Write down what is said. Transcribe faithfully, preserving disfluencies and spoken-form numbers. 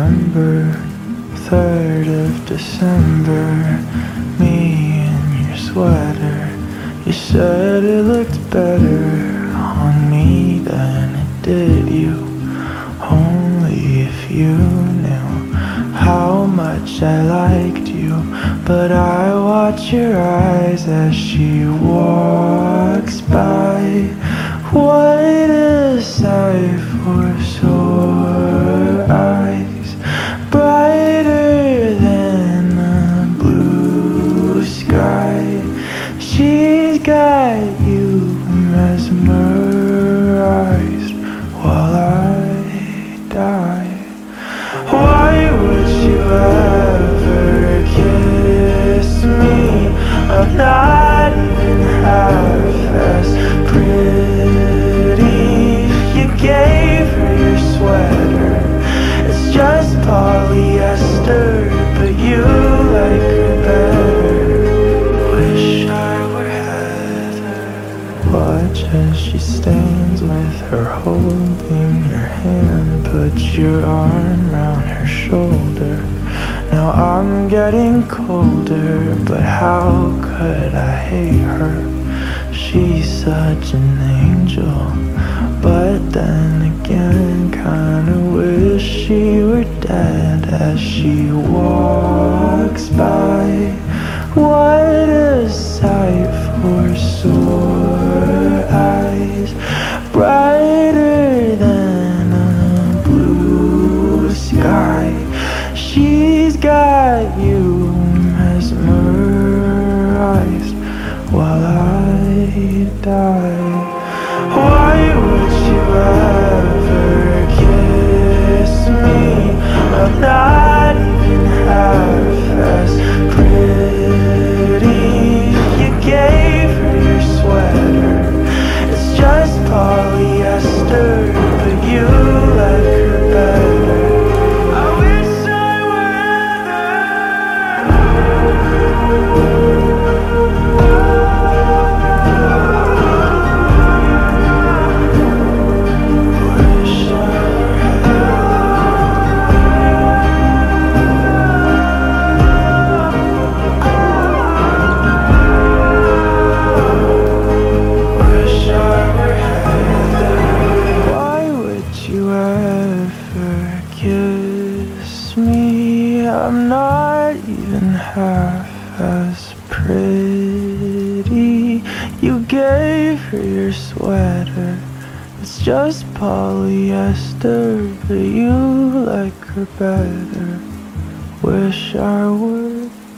remember, third of December, me in your sweater. You said it looked better on me than it did you. Only if you knew how much I liked you. But I watch your eyes as she walks by. What a sight for sore eyes, brighter than the blue sky. She's got you mesmerized while I die. Why would you ever kiss me? I'm not even half as pretty. You gave her your sweater, it's just polyester, but you like her better. Wish I were Heather. Watch as she stands with her holding your hand. Put your arm round her shoulder. Now I'm getting colder, but how could I hate her? She's such an angel, but then again kinda wish she were dead as she walks by. What a sight for sore eyes, brighter than a blue sky. She's got you mesmerized while I die. Why would you ever kiss me? I'm not even half as pretty. You gave her your sweater, it's just polyester, but you like her better. I wish I were kiss me? I'm not even half as pretty. You gave her your sweater, it's just polyester, but you like her better. Wish I were